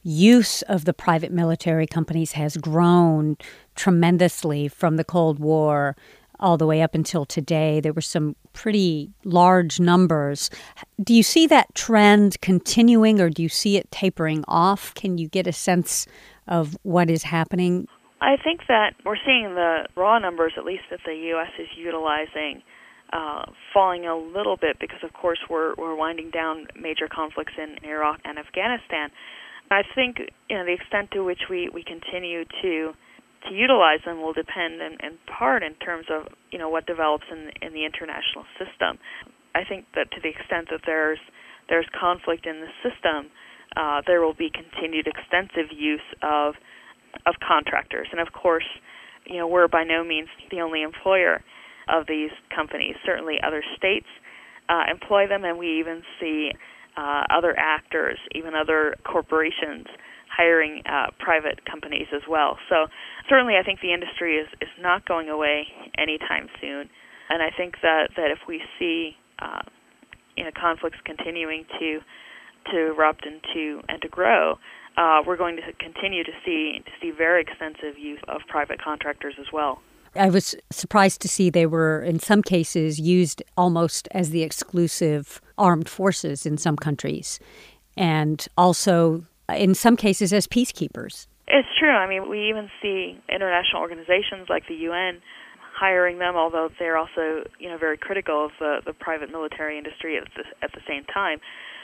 A: use of the private military companies has grown tremendously from the Cold War all the way up until today. There were some pretty large numbers. Do you see that trend continuing, or do you see it tapering off? Can you get a sense of what is happening?
C: I think that we're seeing the raw numbers, at least that the U S is utilizing, uh, falling a little bit because, of course, we're we're winding down major conflicts in Iraq and Afghanistan. I think you know the extent to which we, we continue to to utilize them will depend in, in part in terms of you know what develops in in the international system. I think that to the extent that there's there's conflict in the system, uh, there will be continued extensive use of of contractors. And of course, you know we're by no means the only employer of these companies. Certainly, other states uh, employ them, and we even see uh, other actors, even other corporations, hiring uh, private companies as well. So certainly I think the industry is, is not going away anytime soon. And I think that, that if we see uh, you know, conflicts continuing to to erupt and to, and to grow, uh, we're going to continue to see to see very extensive use of private contractors as well.
A: I was surprised to see they were, in some cases, used almost as the exclusive armed forces in some countries, and also in some cases as peacekeepers.
C: It's true. I mean, we even see international organizations like the U N hiring them, although they're also, you know, very critical of the, the private military industry at the, at the same time.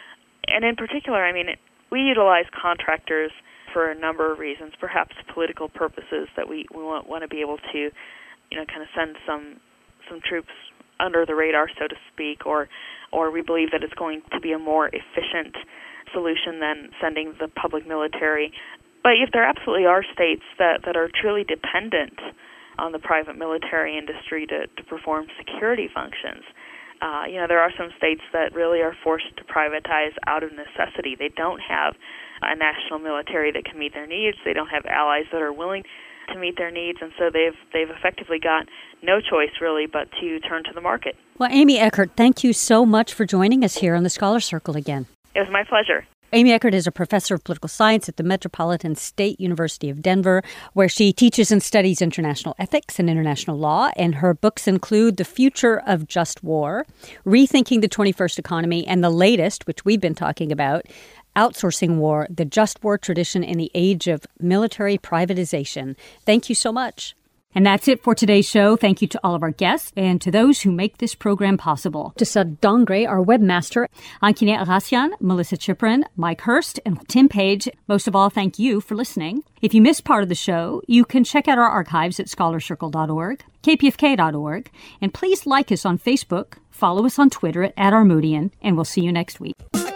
C: And in particular, I mean, we utilize contractors for a number of reasons, perhaps political purposes, that we, we want, want to be able to, you know, kind of send some some troops under the radar, so to speak, or or we believe that it's going to be a more efficient solution than sending the public military. But if there absolutely are states that, that are truly dependent on the private military industry to, to perform security functions, uh, you know, there are some states that really are forced to privatize out of necessity. They don't have a national military that can meet their needs. They don't have allies that are willing to meet their needs, and so they've they've effectively got no choice really but to turn to the market.
A: Well, Amy Eckert, thank you so much for joining us here on the Scholar Circle again.
C: It was my pleasure.
A: Amy Eckert is a professor of political science at the Metropolitan State University of Denver, where she teaches and studies international ethics and international law, and her books include The Future of Just War, Rethinking the twenty-first Economy, and the latest, which we've been talking about, Outsourcing War, the Just War Tradition in the Age of Military Privatization. Thank you so much. And that's it for today's show. Thank you to all of our guests and to those who make this program possible. To Sud Dongre, our webmaster, Ankine Arasian, Melissa Chiprin, Mike Hurst, and Tim Page. Most of all, thank you for listening. If you missed part of the show, you can check out our archives at scholar circle dot org, k p f k dot org, and please like us on Facebook, follow us on Twitter at, at Armoodian, and we'll see you next week.